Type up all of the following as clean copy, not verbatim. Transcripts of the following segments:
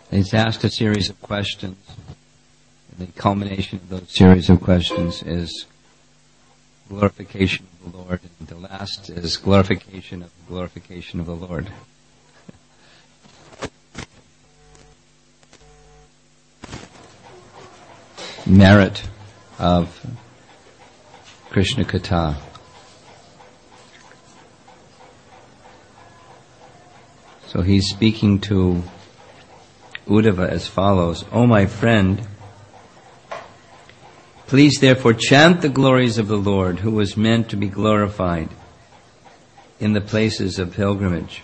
He's asked a series of questions. And the culmination of those series of questions is glorification of the Lord, and the last is glorification of the Lord. Merit of Krishna Katha. So he's speaking to Uddhava as follows: O my friend, please therefore chant the glories of the Lord, who was meant to be glorified in the places of pilgrimage.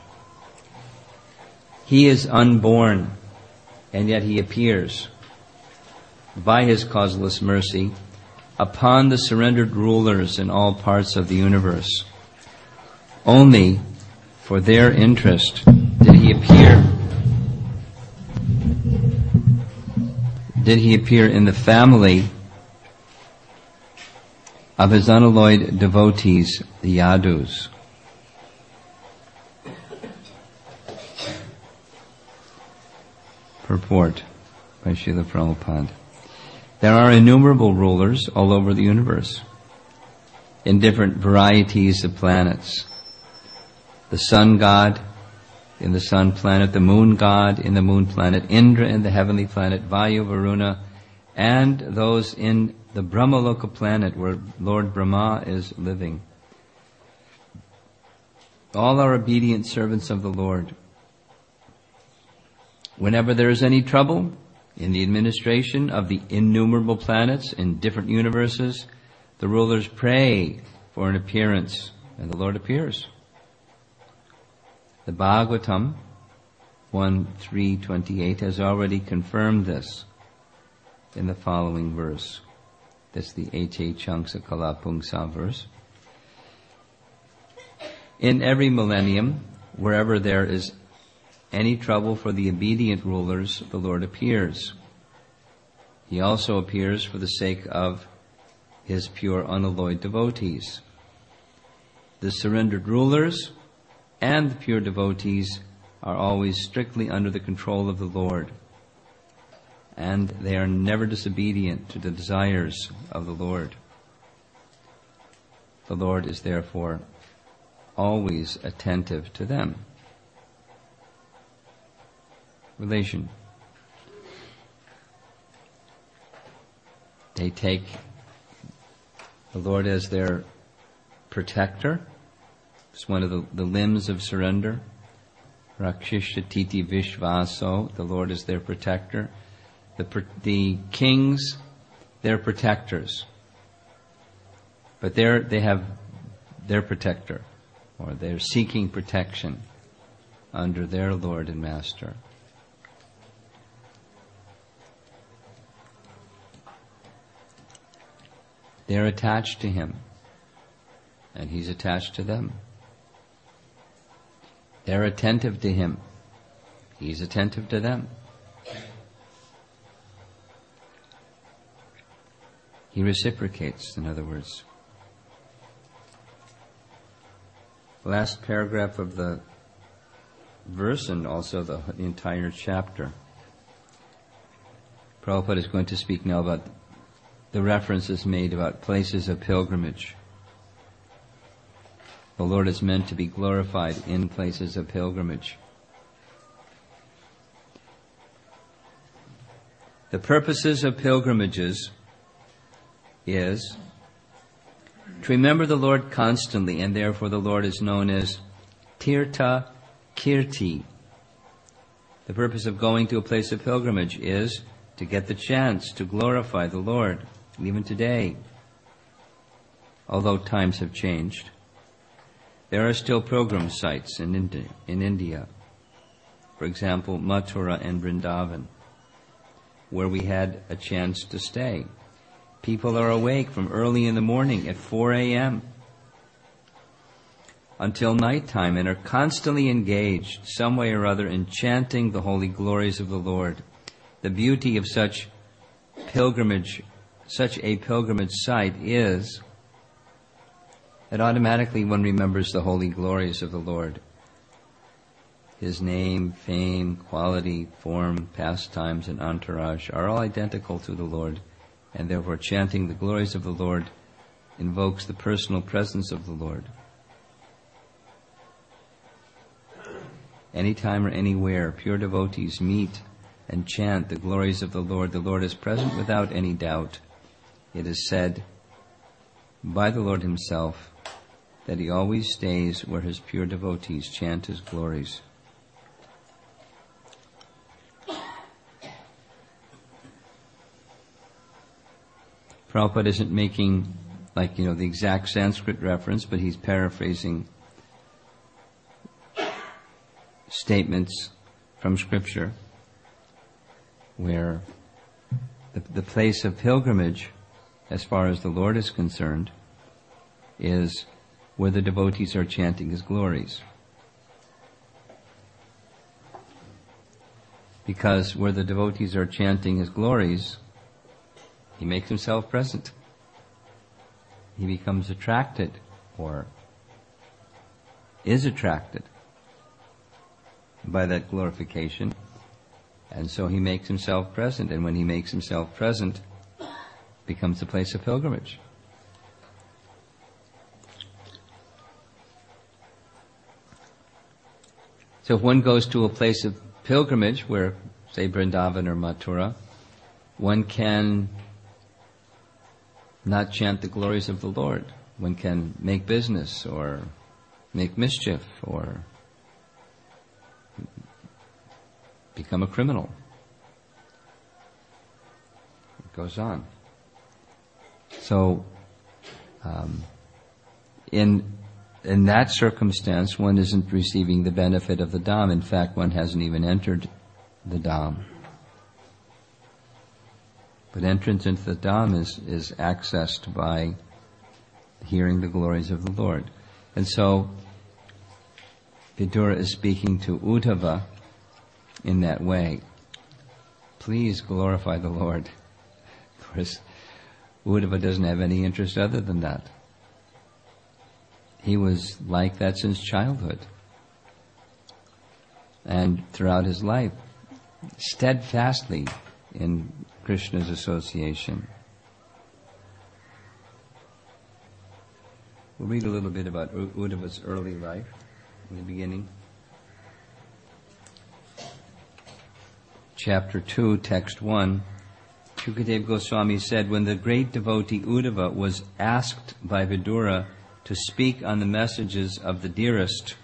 He is unborn, and yet he appears by his causeless mercy upon the surrendered rulers in all parts of the universe. Only for their interest did he appear in the family of his unalloyed devotees, the Yadus. Purport by Srila Prabhupada. There are innumerable rulers all over the universe, in different varieties of planets. The sun god in the sun planet, the moon god in the moon planet, Indra in the heavenly planet, Vayu, Varuna, and those in the Brahmaloka planet where Lord Brahma is living. All are obedient servants of the Lord. Whenever there is any trouble in the administration of the innumerable planets in different universes, the rulers pray for an appearance, and the Lord appears. The Bhagavatam 1.3.28 has already confirmed this in the following verse. That's the Eche Changsa Kala Pungsa verse. In every millennium, wherever there is any trouble for the obedient rulers, the Lord appears. He also appears for the sake of his pure unalloyed devotees. The surrendered rulers and the pure devotees are always strictly under the control of the Lord, and they are never disobedient to the desires of the Lord. The Lord is therefore always attentive to them. Relation. They take the Lord as their protector. It's one of the limbs of surrender. Rakshishatiti Vishvaso, the Lord is their protector. The kings, they're protectors. But they have their protector, or they're seeking protection under their Lord and Master. They're attached to him, and he's attached to them. They're attentive to him. He's attentive to them. He reciprocates, in other words. Last paragraph of the verse and also the entire chapter. Prabhupada is going to speak now about the references made about places of pilgrimage. The Lord is meant to be glorified in places of pilgrimage. The purposes of pilgrimages is to remember the Lord constantly, and therefore the Lord is known as Tirtha Kirti. The purpose of going to a place of pilgrimage is to get the chance to glorify the Lord, even today. Although times have changed, there are still pilgrim sites in India. For example, Mathura and Vrindavan, where we had a chance to stay. People are awake from early in the morning at 4 a.m. until nighttime and are constantly engaged, some way or other, in chanting the holy glories of the Lord. The beauty of such a pilgrimage site is that automatically one remembers the holy glories of the Lord. His name, fame, quality, form, pastimes, and entourage are all identical to the Lord, and therefore chanting the glories of the Lord invokes the personal presence of the Lord. Anytime or anywhere pure devotees meet and chant the glories of the Lord is present without any doubt. It is said by the Lord himself that he always stays where his pure devotees chant his glories. Prabhupada isn't making, the exact Sanskrit reference, but he's paraphrasing statements from Scripture where the place of pilgrimage, as far as the Lord is concerned, is where the devotees are chanting his glories. Because where the devotees are chanting his glories, he makes himself present. He becomes attracted, or is attracted by that glorification, and so he makes himself present, and when he makes himself present, becomes a place of pilgrimage. So if one goes to a place of pilgrimage, where, say, Vrindavan or Mathura, one can not chant the glories of the Lord. One can make business or make mischief or become a criminal. It goes on. So, in that circumstance, one isn't receiving the benefit of the Dham. In fact, one hasn't even entered the Dham. But entrance into the Dham is accessed by hearing the glories of the Lord. And so, Vidura is speaking to Uddhava in that way. Please glorify the Lord. Of course, Uddhava doesn't have any interest other than that. He was like that since childhood. And throughout his life, steadfastly in Krishna's association. We'll read a little bit about Uddhava's early life in the beginning. Chapter 2, text 1. Shukadeva Goswami said, when the great devotee Uddhava was asked by Vidura to speak on the messages of the dearest,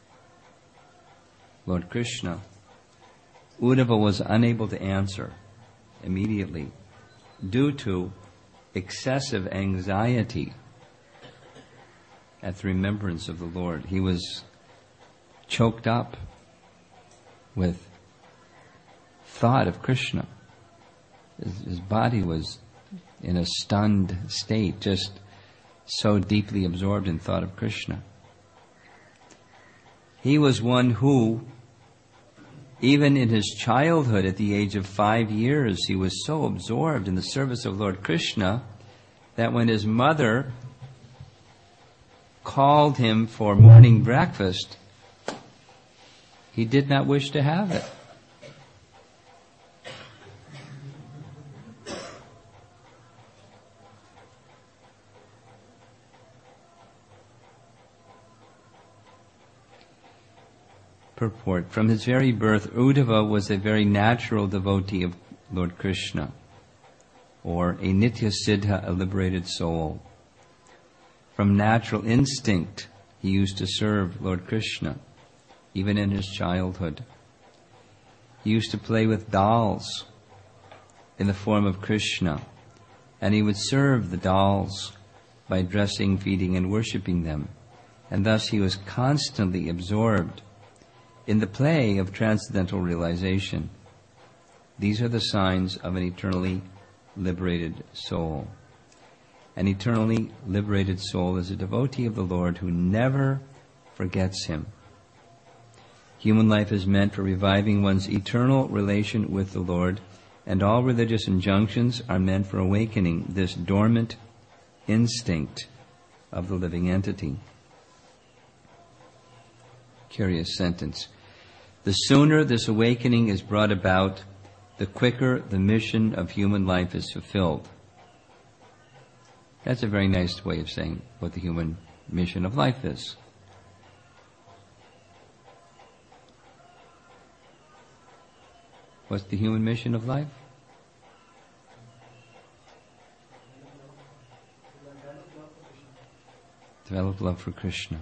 Lord Krishna, Uddhava was unable to answer immediately due to excessive anxiety at the remembrance of the Lord. He was choked up with thought of Krishna. His body was in a stunned state, just so deeply absorbed in thought of Krishna. He was one who, even in his childhood, at the age of 5 years, he was so absorbed in the service of Lord Krishna that when his mother called him for morning breakfast, he did not wish to have it. Purport. From his very birth, Uddhava was a very natural devotee of Lord Krishna, or a Nitya Siddha, a liberated soul. From natural instinct, he used to serve Lord Krishna, even in his childhood. He used to play with dolls in the form of Krishna, and he would serve the dolls by dressing, feeding, and worshipping them. And thus he was constantly absorbed in the play of transcendental realization. These are the signs of an eternally liberated soul. An eternally liberated soul is a devotee of the Lord who never forgets him. Human life is meant for reviving one's eternal relation with the Lord, and all religious injunctions are meant for awakening this dormant instinct of the living entity. Curious sentence. The sooner this awakening is brought about, the quicker the mission of human life is fulfilled. That's a very nice way of saying what the human mission of life is. What's the human mission of life? Develop love for Krishna.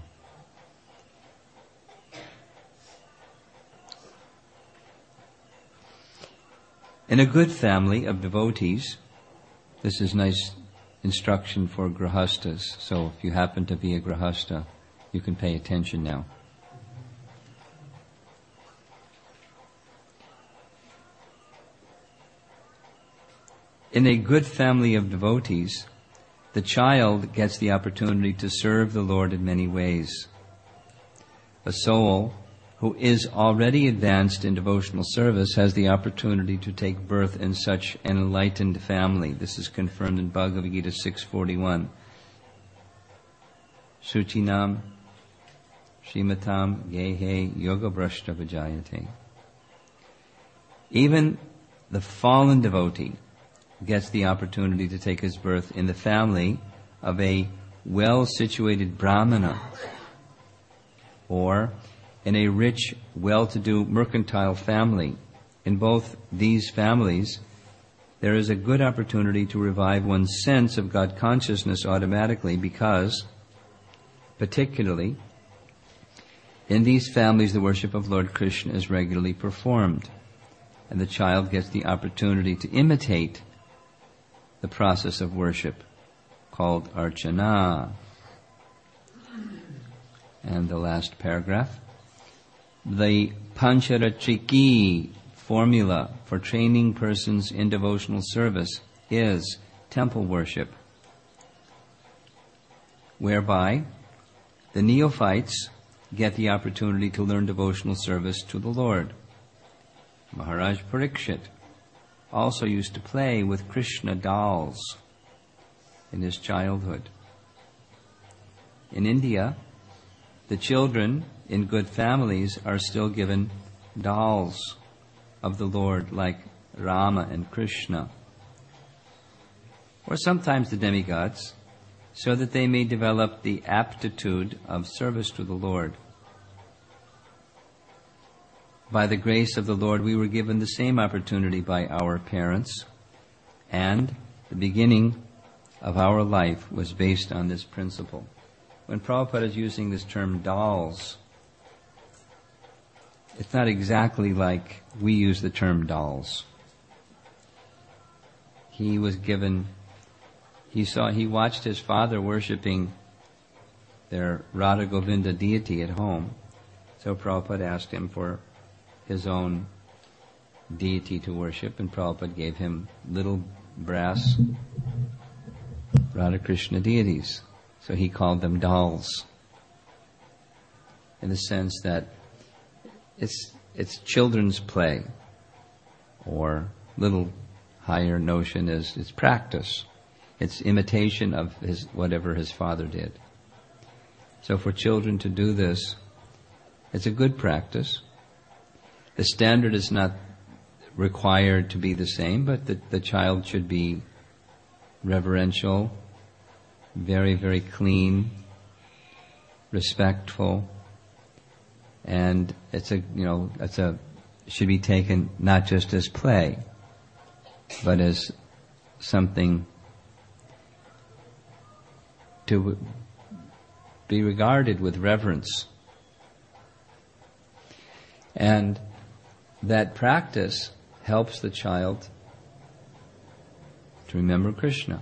In a good family of devotees, this is nice instruction for grahastas. So if you happen to be a grahasta, you can pay attention now. In a good family of devotees, the child gets the opportunity to serve the Lord in many ways. A soul who is already advanced in devotional service has the opportunity to take birth in such an enlightened family. This is confirmed in Bhagavad Gita 6:41. Suchinam Shrimatam Gehe Yoga Brashta Vijayate. Even the fallen devotee gets the opportunity to take his birth in the family of a well-situated brahmana, or in a rich, well-to-do mercantile family. In both these families, there is a good opportunity to revive one's sense of God consciousness automatically, because, particularly, in these families the worship of Lord Krishna is regularly performed, and the child gets the opportunity to imitate the process of worship called archana. And the last paragraph. The Pancharatriki formula for training persons in devotional service is temple worship, whereby the neophytes get the opportunity to learn devotional service to the Lord. Maharaj Parikshit also used to play with Krishna dolls in his childhood. In India, the children in good families are still given dolls of the Lord, like Rama and Krishna, or sometimes the demigods, so that they may develop the aptitude of service to the Lord. By the grace of the Lord, we were given the same opportunity by our parents, and the beginning of our life was based on this principle. When Prabhupada is using this term dolls, it's not exactly like we use the term dolls. He watched his father worshipping their Radha Govinda deity at home. So Prabhupada asked him for his own deity to worship, and Prabhupada gave him little brass Radha Krishna deities. So he called them dolls, in the sense that it's children's play, or little higher notion is it's practice. It's imitation of whatever his father did. So for children to do this, it's a good practice. The standard is not required to be the same, but the child should be reverential, very, very clean, respectful, and should be taken not just as play, but as something to be regarded with reverence. And that practice helps the child to remember Krishna.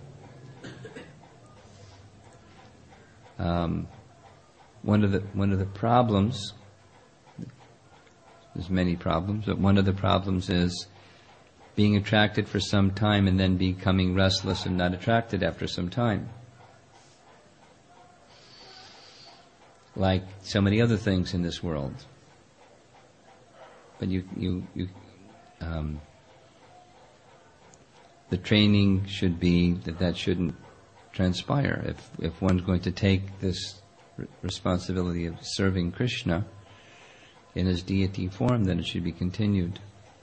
One of the problems, there's many problems, but one of the problems is being attracted for some time and then becoming restless and not attracted after some time. Like so many other things in this world. But the training should be that shouldn't transpire. If one's going to take this responsibility of serving Krishna, in his deity form, then it should be continued.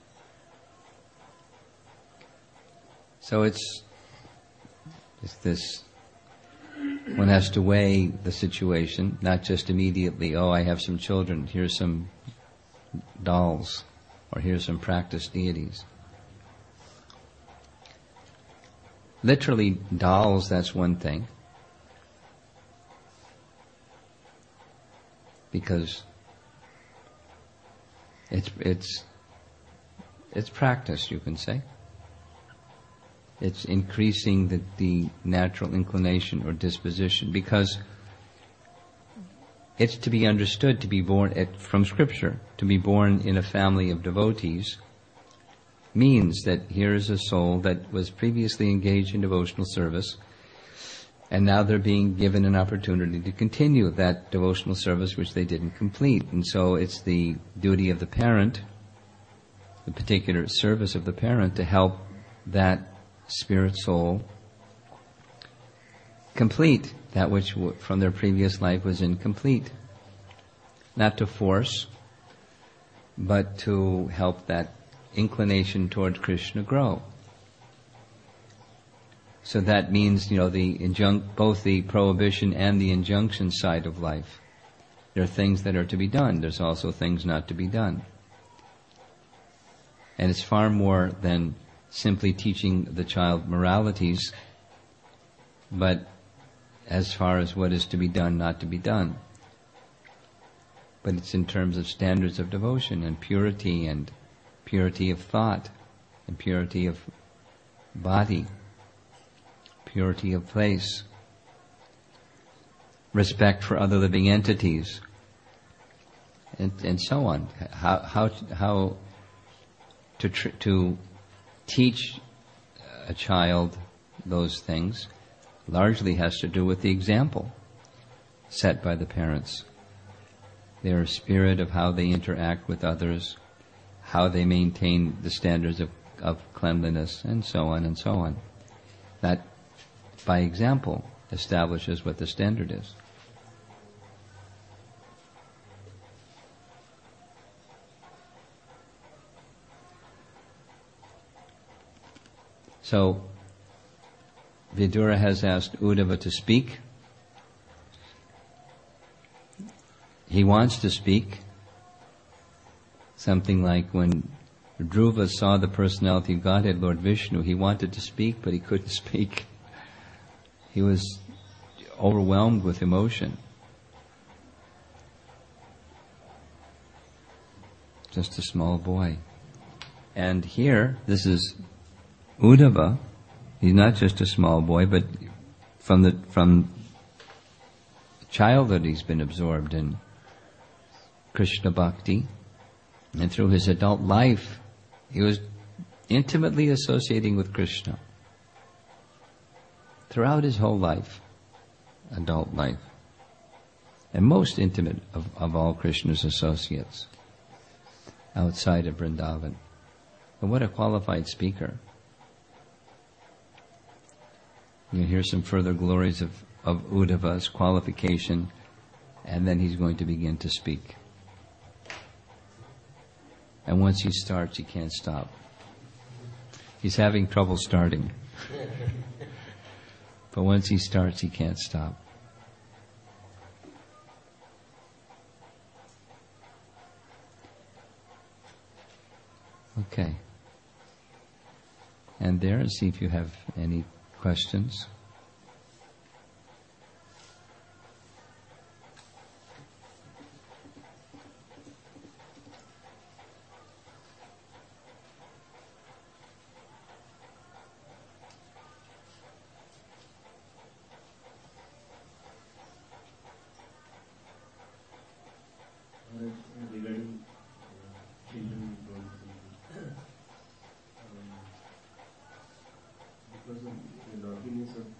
So it's this, one has to weigh the situation, not just immediately, oh, I have some children, here's some dolls, or here's some practice deities. Literally, dolls, that's one thing. Because it's practice, you can say. It's increasing the natural inclination or disposition, because it's to be understood, to be born from Scripture, to be born in a family of devotees means that here is a soul that was previously engaged in devotional service, and now they're being given an opportunity to continue that devotional service which they didn't complete. And so it's the duty of the parent, the particular service of the parent, to help that spirit soul complete that which from their previous life was incomplete. Not to force, but to help that inclination toward Krishna grow. So that means, both the prohibition and the injunction side of life. There are things that are to be done. There's also things not to be done. And it's far more than simply teaching the child moralities, but as far as what is to be done, not to be done. But it's in terms of standards of devotion and purity of thought, and purity of body, purity of place, respect for other living entities, and so on. How to teach a child those things largely has to do with the example set by the parents. Their spirit of how they interact with others, how they maintain the standards of cleanliness, and so on and so on. That, by example, establishes what the standard is. So, Vidura has asked Uddhava to speak. He wants to speak. Something like when Dhruva saw the personality of Godhead, Lord Vishnu, he wanted to speak, but he couldn't speak. He was overwhelmed with emotion. Just a small boy. And here, this is Uddhava. He's not just a small boy, but from childhood he's been absorbed in Krishna Bhakti. And through his adult life, he was intimately associating with Krishna. Throughout his whole life, adult life. And most intimate of all Krishna's associates outside of Vrindavan. And what a qualified speaker. You'll hear some further glories of Uddhava's qualification, and then he's going to begin to speak. And once he starts, he can't stop. He's having trouble starting. But once he starts, he can't stop. Okay. And there, see if you have any questions. Regarding children because of the naughtiness of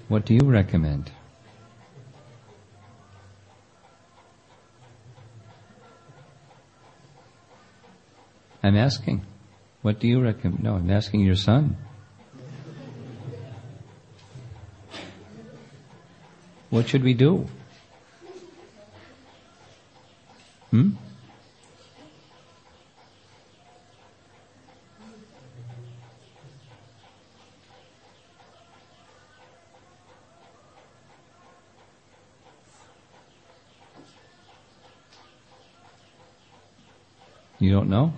What do you recommend? I'm asking. What do you recommend? No, I'm asking your son. What should we do? You don't know?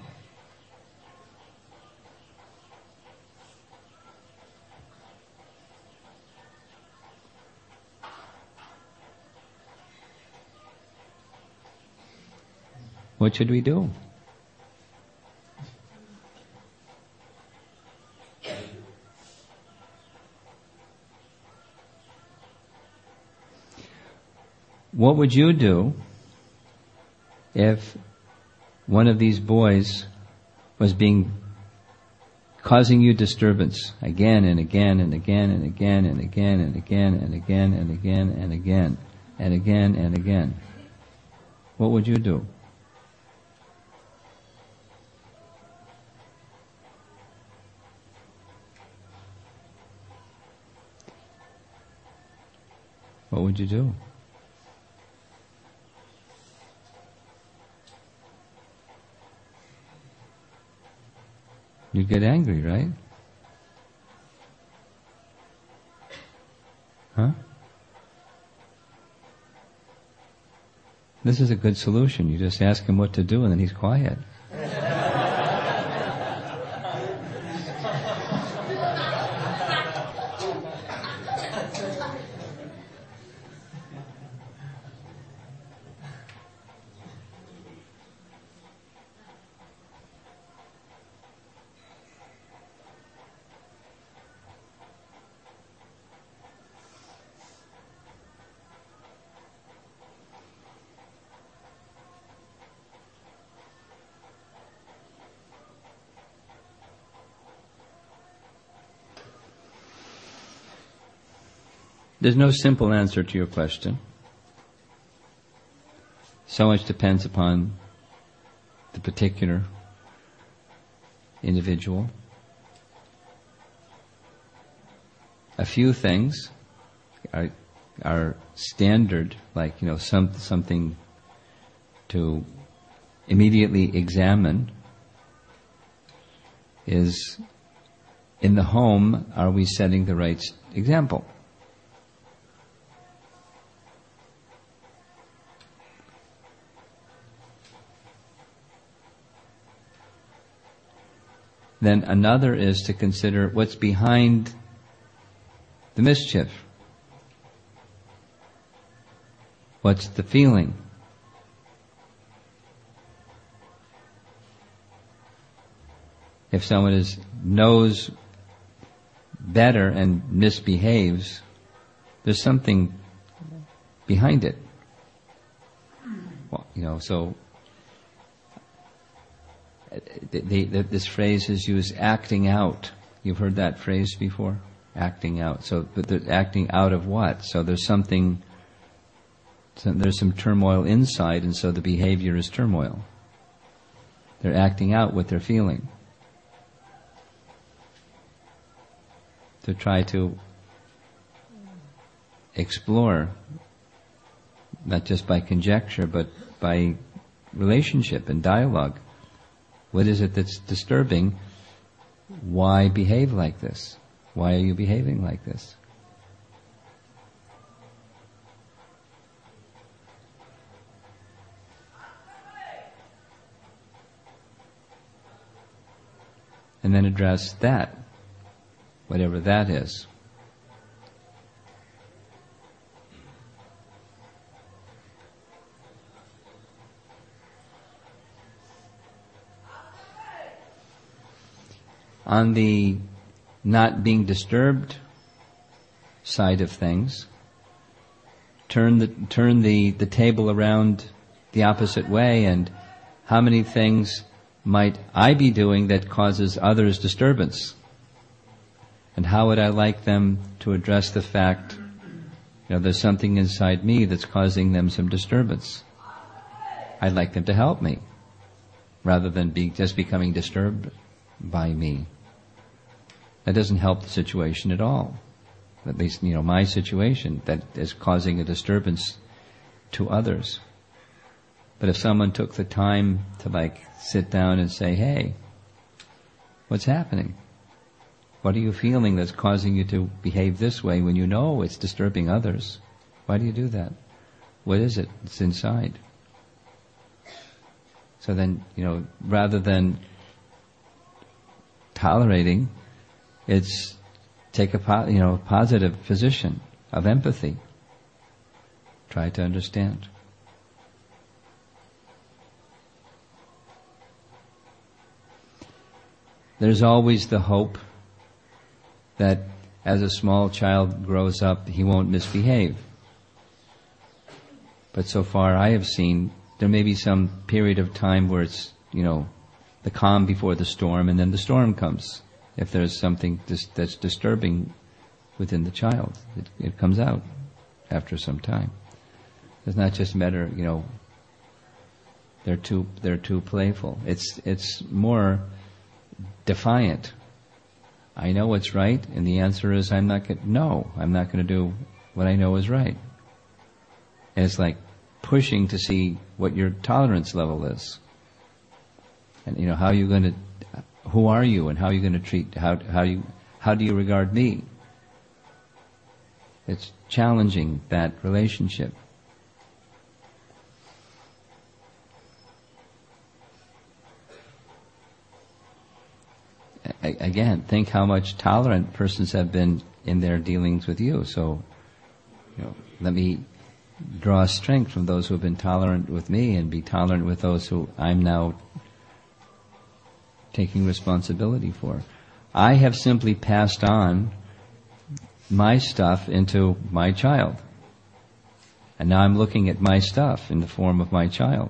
What should we do? What would you do if one of these boys was causing you disturbance again and again and again and again and again and again and again and again and again and again and again? What would you do? What would you do? You'd get angry, right? Huh? This is a good solution. You just ask him what to do and then he's quiet. There's no simple answer to your question. So much depends upon the particular individual. A few things are standard, like something to immediately examine is, in the home, are we setting the right example? Then another is to consider what's behind the mischief. What's the feeling? If someone knows better and misbehaves, there's something behind it. Well, so this phrase is used, acting out. You've heard that phrase before? Acting out. So, but they're acting out of what? So there's some turmoil inside, and so the behavior is turmoil. They're acting out what they're feeling. To try to explore, not just by conjecture, but by relationship and dialogue. What is it that's disturbing? Why behave like this? Why are you behaving like this? And then address that, whatever that is. On the not being disturbed side of things, turn the table around the opposite way, and how many things might I be doing that causes others disturbance? And how would I like them to address the fact there's something inside me that's causing them some disturbance. I'd like them to help me, rather than just becoming disturbed by me. That doesn't help the situation at all. At least, my situation, that is causing a disturbance to others. But if someone took the time to sit down and say, hey, what's happening? What are you feeling that's causing you to behave this way when you know it's disturbing others? Why do you do that? What is it that's inside? So then, rather than tolerating, it's take a positive position of empathy. Try to understand. There's always the hope that as a small child grows up, he won't misbehave. But so far I have seen there may be some period of time where it's, the calm before the storm, and then the storm comes. If there's something that's disturbing within the child, it comes out after some time. It's not just a matter, they're too playful. It's more defiant. I know what's right, and the answer is I'm not going to do what I know is right. And it's like pushing to see what your tolerance level is. And how are you going to, who are you, and how are you going to treat, how do you regard me? It's challenging that relationship. Again, think how much tolerant persons have been in their dealings with you. So, let me draw strength from those who have been tolerant with me and be tolerant with those who I'm now taking responsibility for. I have simply passed on my stuff into my child. And now I'm looking at my stuff in the form of my child.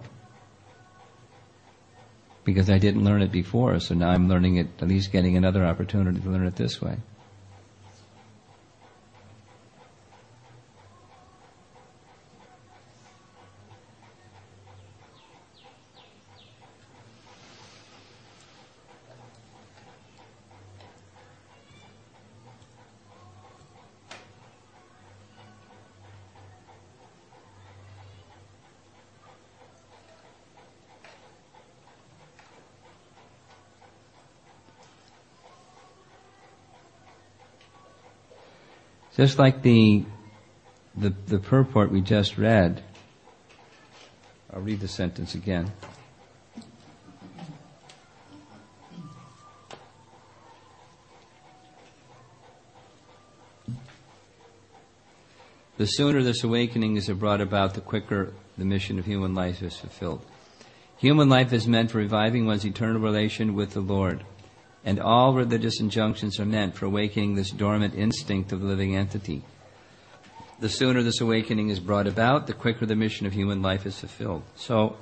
Because I didn't learn it before, so now I'm learning it, at least getting another opportunity to learn it this way. Just like the purport we just read, I'll read the sentence again. The sooner this awakening is brought about, the quicker the mission of human life is fulfilled. Human life is meant for reviving one's eternal relation with the Lord. And all religious injunctions are meant for awakening this dormant instinct of the living entity. The sooner this awakening is brought about, the quicker the mission of human life is fulfilled. So,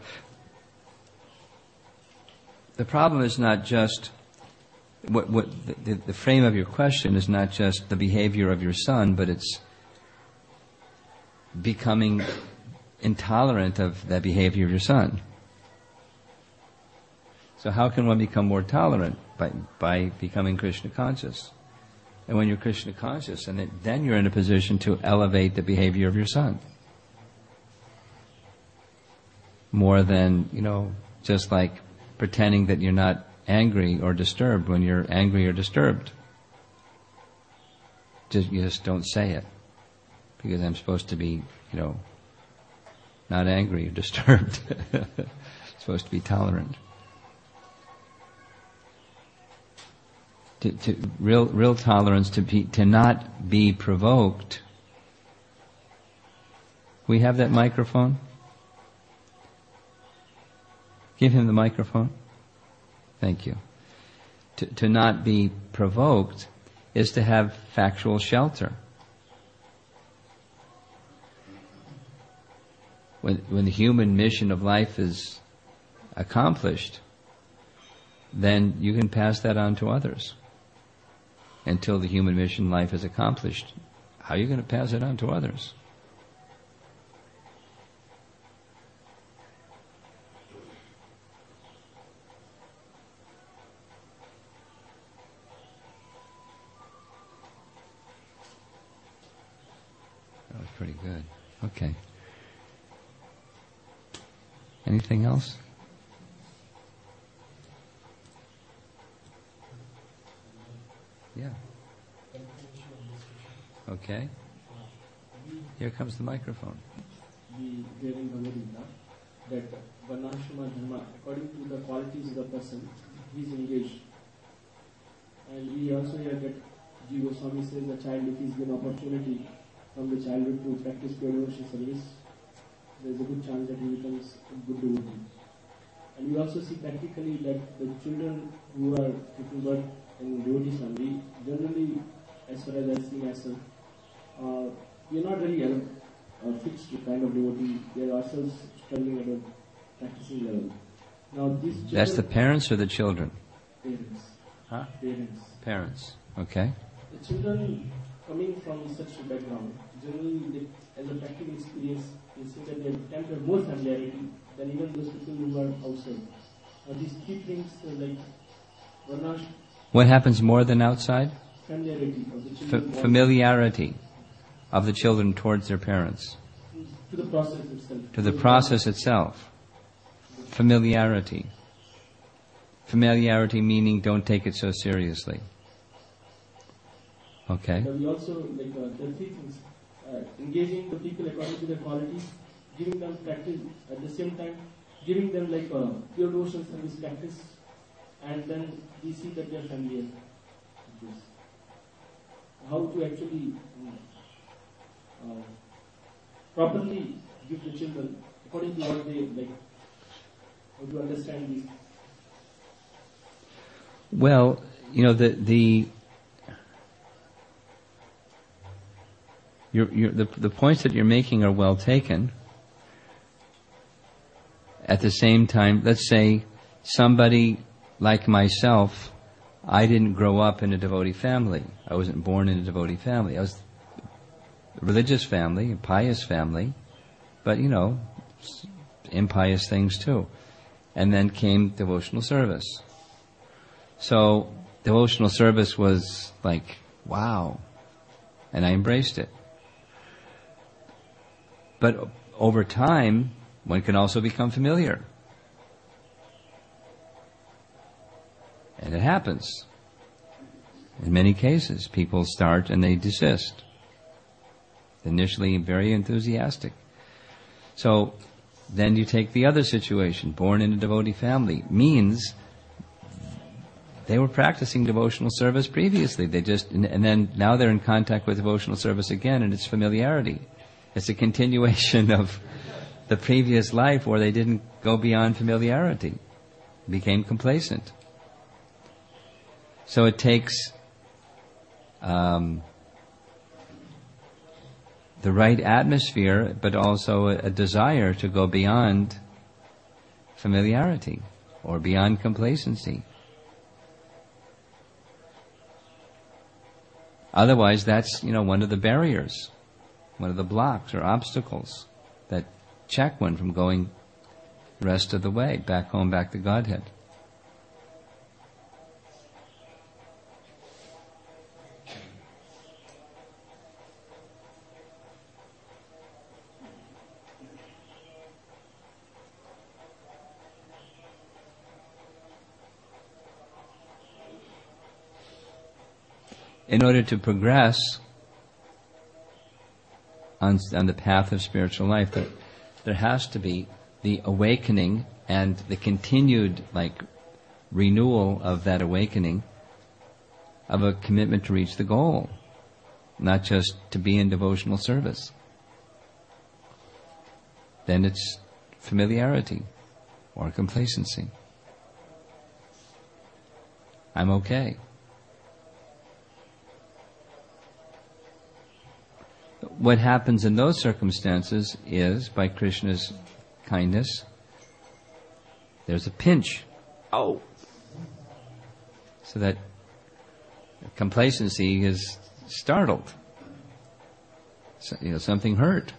the problem is not just, the frame of your question is not just the behavior of your son, but it's becoming intolerant of that behavior of your son. So how can one become more tolerant? By becoming Krishna conscious. And when you're Krishna conscious, and then you're in a position to elevate the behavior of your son. More than, just like pretending that you're not angry or disturbed when you're angry or disturbed. You just don't say it. Because I'm supposed to be, not angry or disturbed. Supposed to be tolerant. To real tolerance, to not be provoked. We have that microphone? Give him the microphone. Thank you. To not be provoked is to have factual shelter. When the human mission of life is accomplished, then you can pass that on to others. Until the human mission life is accomplished, how are you going to pass it on to others? pretty good. Okay. Anything else? Yeah. Okay. Here comes the microphone. We read in Bhagavad Gita that Varnashrama Dharma, according to the qualities of the person, he is engaged. And we also hear that G. Goswami says the child, if he is given opportunity from the childhood to practice pure devotion service, there is a good chance that he becomes a good devotee. And we also see practically that the children who are taking birth in devotee family, generally, as far as I see myself, we are not very fixed kind of devotee. They are ourselves struggling at a practicing level. Now, these children, That's the parents or the children? Parents. Huh? Parents. Parents. Okay. The children coming from such a background, generally, they, as a practical experience, they see that they tend to have more familiarity than even those people who are outside. Now, these three things, like Varnash, What happens more than outside? familiarity of the children, Familiarity of the children towards their parents. to the process itself. To the process itself. Familiarity. Familiarity meaning don't take it so seriously. Okay. But we also, like, there are three things. Engaging the people according to their qualities, giving them practice at the same time, giving them like pure devotion service practice, and then we see that they are familiar with this. How to actually properly give the children according to what they like, how to understand these. Well, the points that you're making are well taken. At the same time, let's say somebody like myself, I didn't grow up in a devotee family. I wasn't born in a devotee family. I was a religious family, a pious family, but impious things too. And then came devotional service. So devotional service was like, wow. And I embraced it. But over time, one can also become familiar. And it happens. In many cases, people start and they desist. Initially very enthusiastic. So then you take the other situation, born in a devotee family, means they were practicing devotional service previously. And then now they're in contact with devotional service again, and it's familiarity. It's a continuation of the previous life where they didn't go beyond familiarity, became complacent. So it takes the right atmosphere, but also a desire to go beyond familiarity or beyond complacency. Otherwise, that's, one of the barriers, one of the blocks or obstacles that check one from going the rest of the way, back home, back to Godhead. In order to progress on the path of spiritual life, there has to be the awakening and the continued renewal of that awakening of a commitment to reach the goal, not just to be in devotional service. Then it's familiarity or complacency. I'm okay. What happens in those circumstances is, by Krishna's kindness, there's a pinch. Oh! So that complacency is startled. So, something hurt.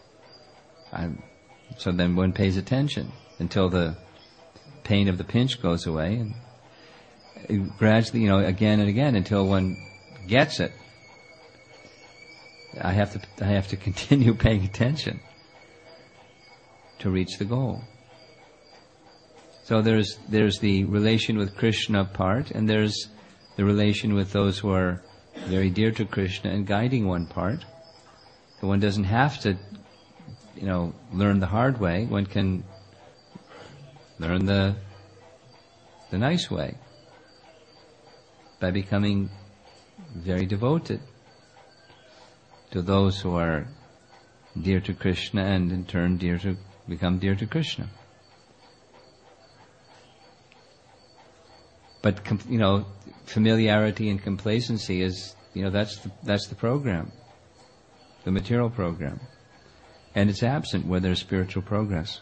So then one pays attention until the pain of the pinch goes away, and gradually, again and again, until one gets it. I have to continue paying attention to reach the goal. So there's the relation with Krishna part, and there's the relation with those who are very dear to Krishna and guiding one part. So one doesn't have to, learn the hard way. One can learn the nice way by becoming very devoted to those who are dear to Krishna, and in turn become dear to Krishna. But familiarity and complacency is, that's the program, the material program, and it's absent where there's spiritual progress.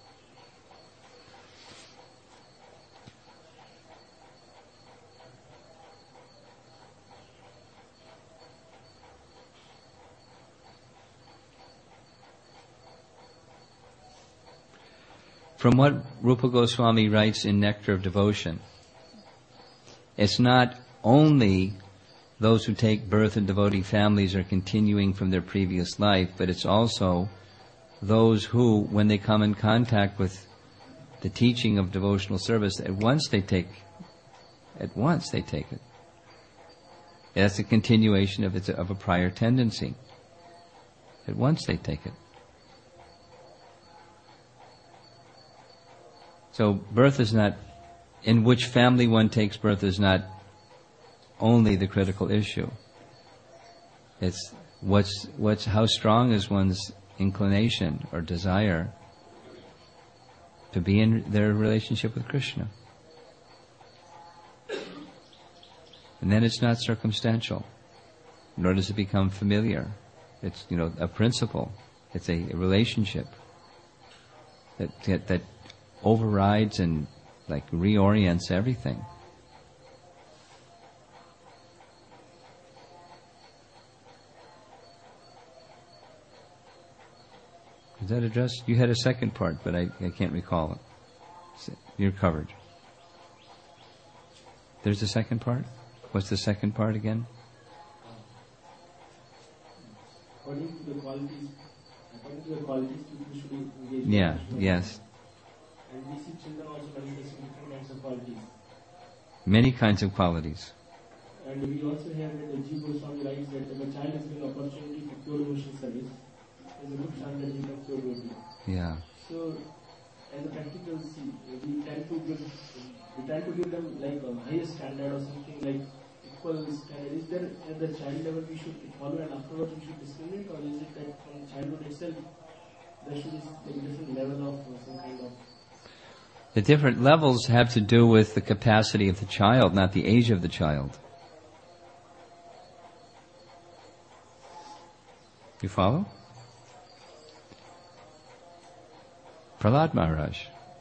From what Rupa Goswami writes in Nectar of Devotion, it's not only those who take birth in devotee families are continuing from their previous life, but it's also those who, when they come in contact with the teaching of devotional service, at once they take it. That's a continuation of a prior tendency. At once they take it. So birth is not, in which family one takes birth is not only the critical issue. It's how strong is one's inclination or desire to be in their relationship with Krishna. And then it's not circumstantial, nor does it become familiar. It's, a principle. It's a relationship that overrides and reorients everything. Is that addressed? You had a second part, but I can't recall it. You're covered. There's a second part? What's the second part again? According to the qualities people should engage. Yeah, yes. And we see children also manifesting different kinds of qualities. Many kinds of qualities. And we also have that G. Goswami writes that if a child is given opportunity for pure devotional service, there's a good chance that he becomes pure devotee. Yeah. So, as a practical, we tend to give them a higher standard or something like equal standard. Is there at the child level we should follow, and afterwards we should discriminate, or is it that from childhood itself there should be a different level of some kind of? The different levels have to do with the capacity of the child, not the age of the child. You follow? Prahlad Maharaj.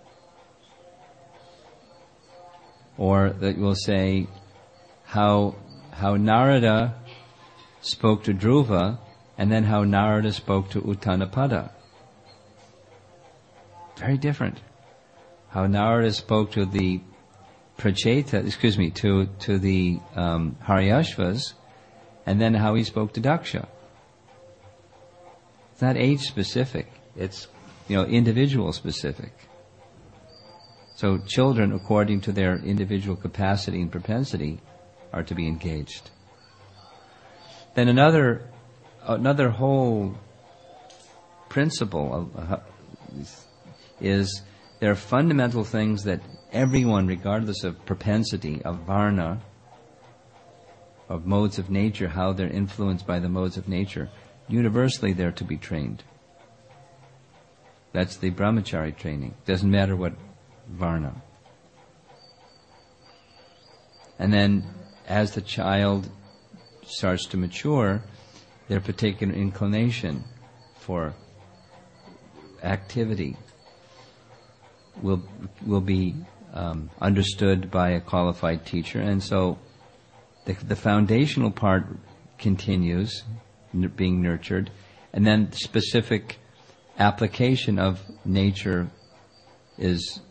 Or that we'll say how Narada spoke to Dhruva, and then how Narada spoke to Uttanapada. Very different. How Narada spoke to the to the Haryashvas, and then how he spoke to Daksha. It's not age specific. It's individual specific. So children, according to their individual capacity and propensity, are to be engaged. Then another whole principle is there are fundamental things that everyone, regardless of propensity, of varna, of modes of nature, how they're influenced by the modes of nature, universally they're to be trained. That's the brahmachari training. Doesn't matter what varna. And then, as the child starts to mature, their particular inclination for activity will be understood by a qualified teacher, and so the foundational part continues being nurtured, and then specific application of nature is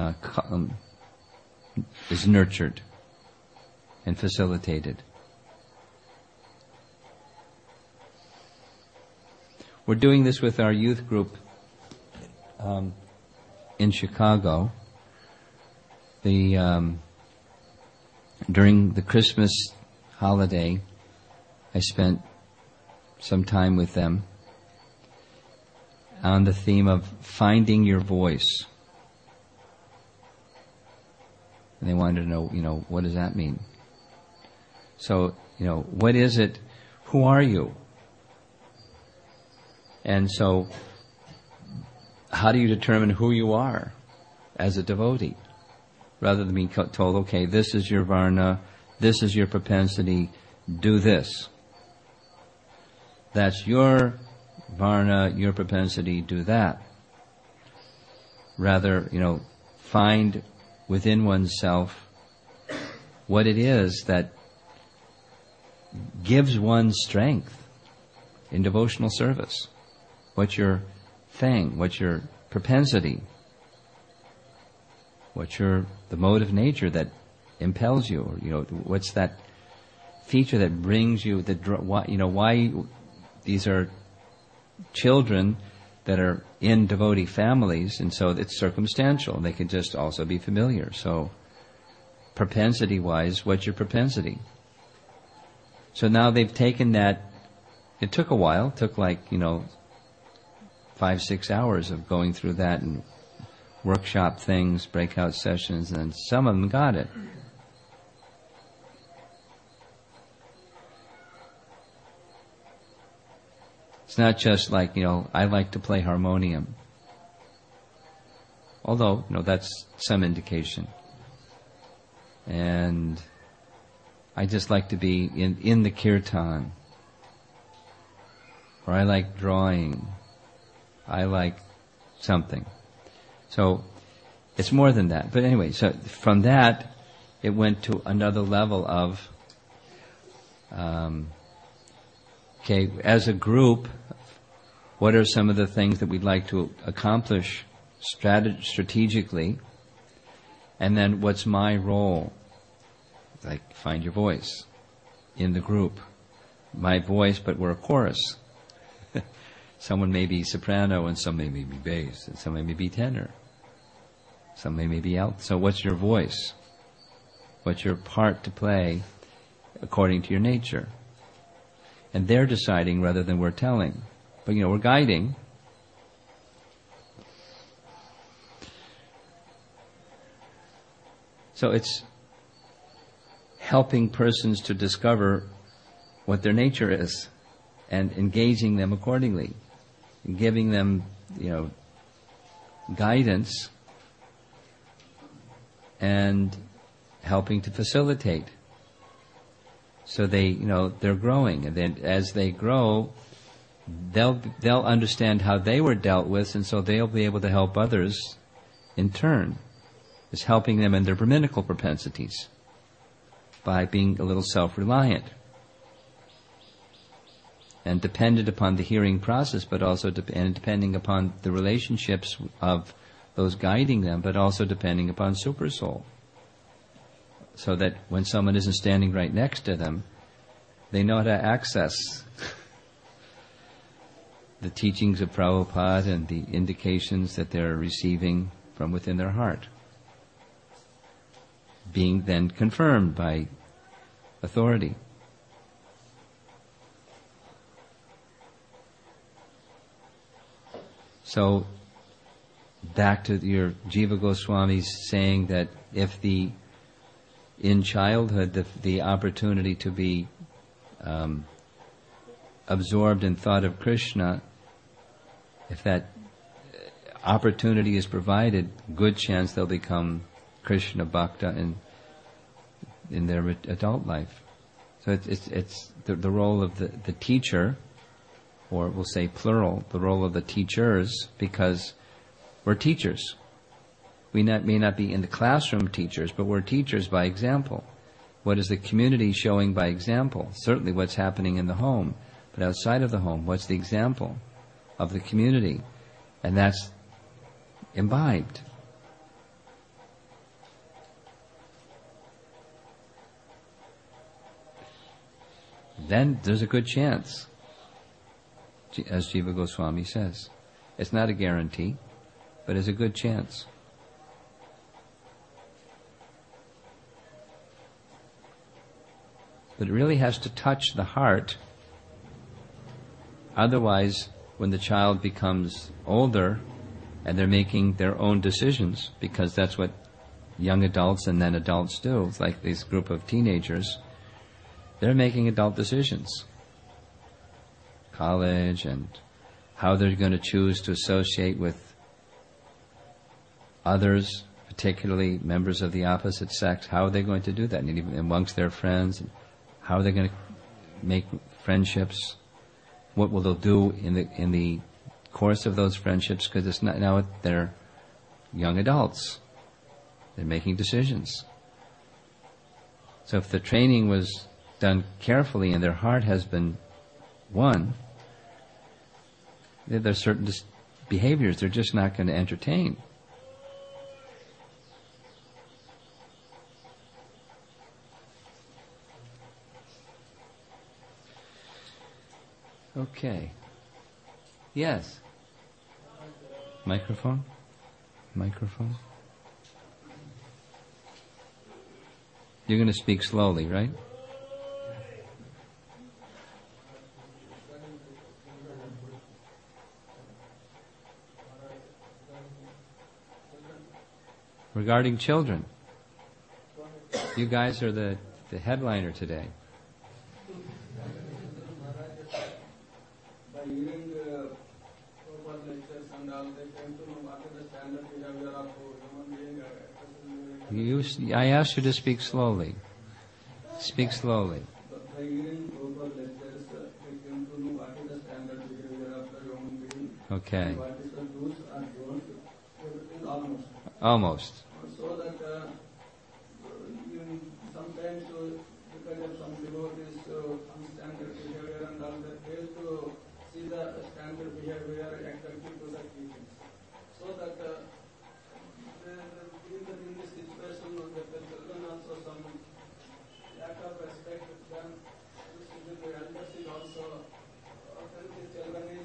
nurtured and facilitated. We're doing this with our youth group in Chicago. During the Christmas holiday, I spent some time with them on the theme of finding your voice. And they wanted to know, what does that mean? So, what is it? Who are you? And so, how do you determine who you are as a devotee? Rather than being told, okay, this is your varna, this is your propensity, do this. That's your varna, your propensity, do that. Rather, find within oneself what it is that gives one strength in devotional service. What's your thing? What's your propensity? What's the mode of nature that impels you? Or, what's that feature that brings you, why these are children that are in devotee families, and so it's circumstantial. They could just also be familiar. So, propensity-wise, what's your propensity? So now they've taken that. It took a while. It took 5-6 hours of going through that and workshop things, breakout sessions, and some of them got it. It's not just I like to play harmonium. Although, that's some indication. And I just like to be in the kirtan. Or I like drawing. I like something. So, it's more than that. But anyway, so from that, it went to another level of, as a group, what are some of the things that we'd like to accomplish strategically? And then what's my role? Find your voice in the group. My voice, but we're a chorus. Someone may be soprano and some may be bass, and some may be tenor. Some may be alt. So what's your voice? What's your part to play according to your nature? And they're deciding rather than we're telling. But we're guiding. So it's helping persons to discover what their nature is and engaging them accordingly. And giving them, guidance and helping to facilitate. So they're growing, and then as they grow, they'll understand how they were dealt with, and so they'll be able to help others in turn. It's helping them in their Brahminical propensities by being a little self-reliant and dependent upon the hearing process, but also depending upon the relationships of those guiding them, but also depending upon Super Soul. So that when someone isn't standing right next to them, they know how to access the teachings of Prabhupada and the indications that they're receiving from within their heart, being then confirmed by authority. So, back to your Jiva Goswami's saying that if in childhood the opportunity to be absorbed in thought of Krishna, if that opportunity is provided, good chance they'll become Krishna Bhakta in their adult life. So it's the role of the teacher, or we'll say plural, the role of the teachers, because we're teachers. We may not be in the classroom teachers, but we're teachers by example. What is the community showing by example? Certainly what's happening in the home. But outside of the home, what's the example of the community? And that's imbibed. Then there's a good chance as Jiva Goswami says. It's not a guarantee, but it's a good chance. But it really has to touch the heart. Otherwise, when the child becomes older and they're making their own decisions, because that's what young adults and then adults do, it's like this group of teenagers, they're making adult decisions. College and how they're going to choose to associate with others, particularly members of the opposite sex. How are they going to do that? And even amongst their friends, how are they going to make friendships? What will they do in the course of those friendships? Because it's not now they're young adults. They're making decisions. So if the training was done carefully and their heart has been won, there are certain behaviors they're just not going to entertain. Okay. Yes. Microphone? Microphone? You're going to speak slowly, right? Regarding children, you guys are the headliner today. By hearing Prabhupada lectures and all, they came to know what is the standard behavior of human being. I asked you to speak slowly. Speak slowly. By hearing Prabhupada lectures, they came to know what is the standard behavior of the human being. Okay. What is the do's and don'ts, everything almost. Almost. So that even sometimes because of some devotees unstandard behavior and all, they fail to see the standard behavior exactly to the teachings. So that in this situation, the children also some lack of respect. Then the elders is also often the children is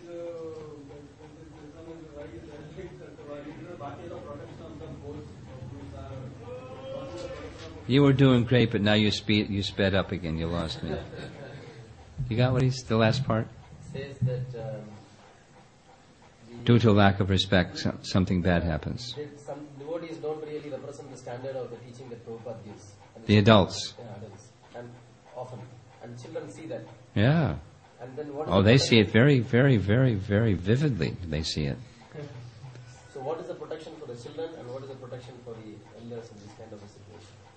You were doing great, but now you sped up again. You lost me. You got the last part? Says that due to a lack of respect, something bad happens. Some devotees don't really represent the standard of the teaching that Prabhupada gives. The adults. Yeah, adults. And often. And children see that. Yeah. And then what they see it very, very, very, very vividly. They see it. So what is the protection for the children and what is the protection for the elders in this kind of a situation?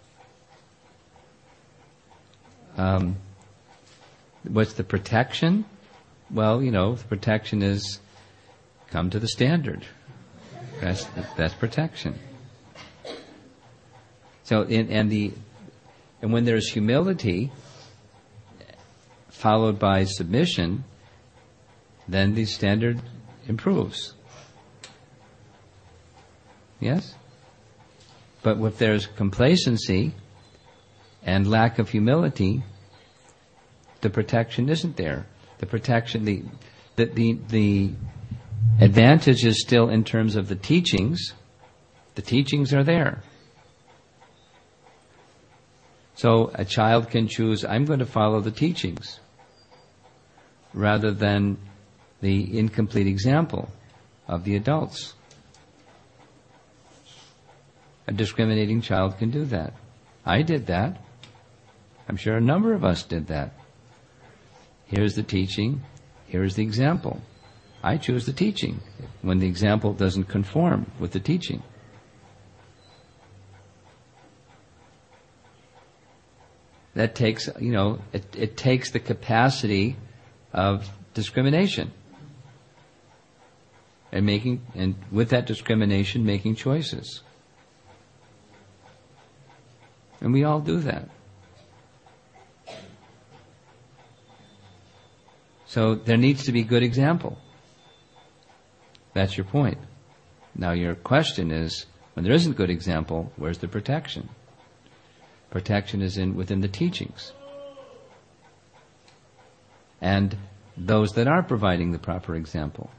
What's the protection? Well, the protection is come to the standard. That's protection. So, and when there's humility followed by submission, then the standard improves. Yes? But if there's complacency and lack of humility, the protection isn't there. The protection, the advantage is still in terms of the teachings. The teachings are there. So a child can choose, I'm going to follow the teachings, rather than the incomplete example of the adults. A discriminating child can do that. I did that. I'm sure a number of us did that. Here's the teaching. Here's the example. I choose the teaching when the example doesn't conform with the teaching. That takes, it takes the capacity of discrimination. And with that discrimination, making choices. And we all do that. So there needs to be good example. That's your point. Now your question is, when there isn't good example, where's the protection? Protection is within the teachings. And those that are providing the proper example.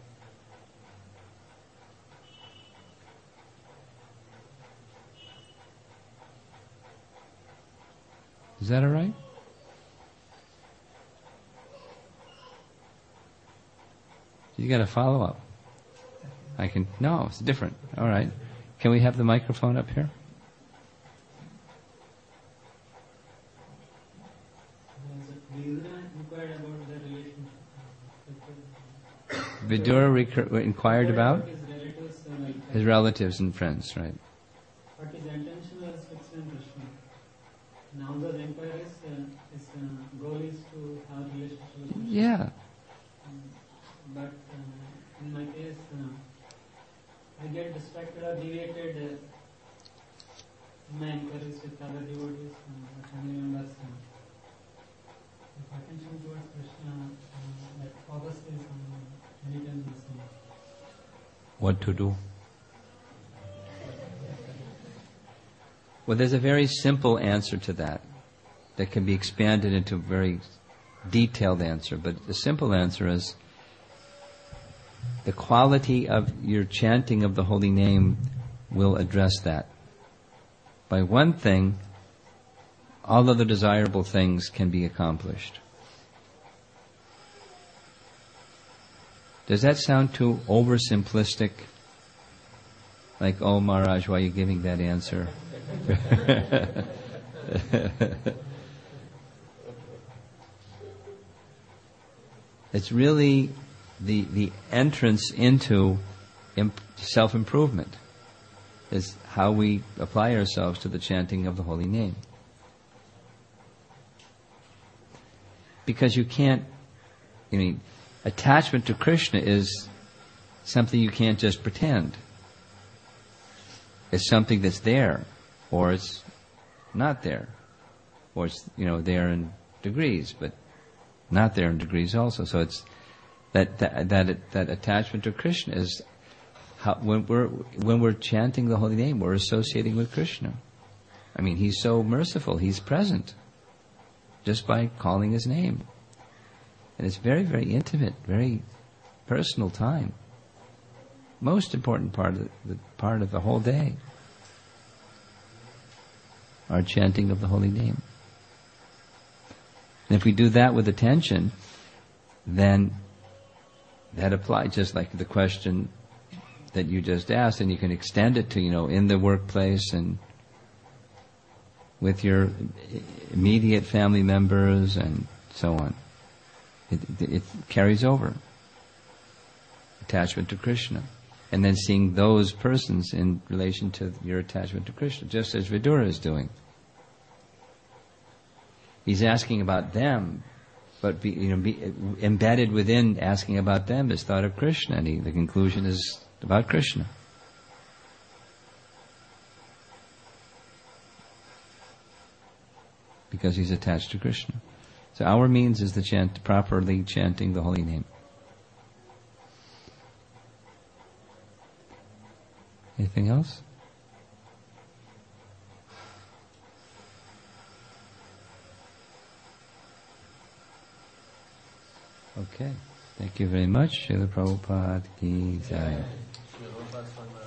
Is that all right? You got to follow up. No, it's different. All right. Can we have the microphone up here? Vidura inquired about his relatives and friends, right? But his intention was fixed in Krishna. Now the empire his goal is to have a relationship with Krishna. Yeah. But in my case, I get distracted or deviated in my inquiries with other devotees, family members. If attention towards Krishna, that focus is anytime the same. What to do? Well, there's a very simple answer to that can be expanded into a very detailed answer. But the simple answer is the quality of your chanting of the holy name will address that. By one thing, all other desirable things can be accomplished. Does that sound too oversimplistic? Like, oh Maharaj, why are you giving that answer? It's really the entrance into self-improvement is how we apply ourselves to the chanting of the holy name. Because you can't, attachment to Krishna is something you can't just pretend. It's something that's there, or it's not there, or it's there in degrees, but not there in degrees also. So it's that attachment to Krishna is how, when we're chanting the holy name, we're associating with Krishna. He's so merciful; He's present just by calling His name, and it's very, very intimate, very personal time. Most important part of the whole day. Our chanting of the holy name. And if we do that with attention, then that applies, just like the question that you just asked, and you can extend it to, in the workplace and with your immediate family members and so on. It carries over. Attachment to Krishna. And then seeing those persons in relation to your attachment to Krishna, just as Vidura is doing. He's asking about them, but embedded within asking about them is thought of Krishna, and the conclusion is about Krishna. Because he's attached to Krishna. So our means is properly chanting the holy name. Anything else? Okay. Thank you very much. Srila Prabhupada ki jai.